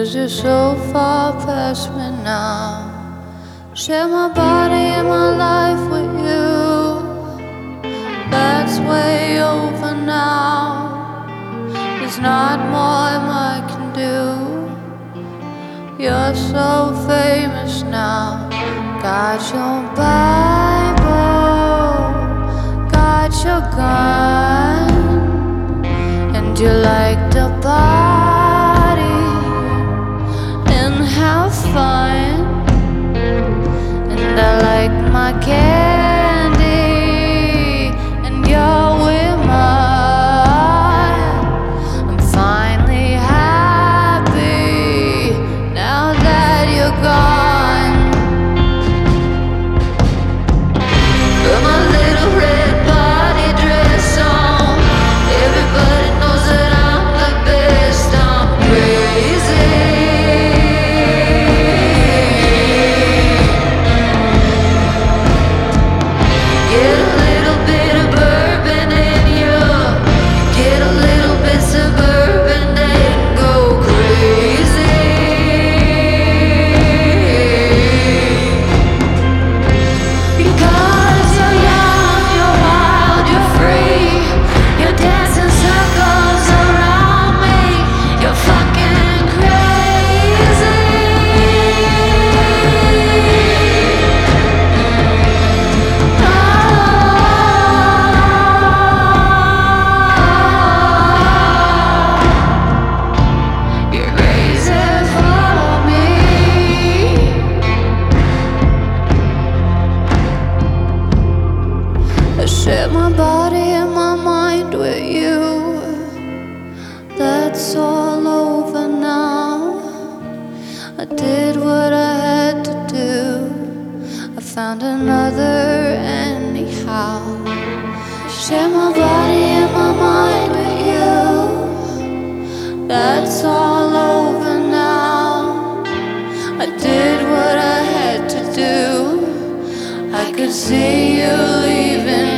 'cause you're so far past me now. Share my body and my life with you. That's way over now. There's not more I can do. You're so famous now. Got your Bible, got your gun, and you like to party and have fun. And I like my candy, and you're with mine. I'm finally happy now that you're gone. Put my little red body dress on. Everybody knows that I'm the best. I'm crazy. Get a little bit of bourbon in you. Get a little bit suburban and go crazy. Because you're young, you're wild, you're free. You're dancing circles around me. You're fucking crazy. You're crazy for me. I share my body and my mind with you. That's all over now. I did what I had to do. I found another anyhow. I share my body and my mind with you. That's all over now. I did what I had to do. I could see you leaving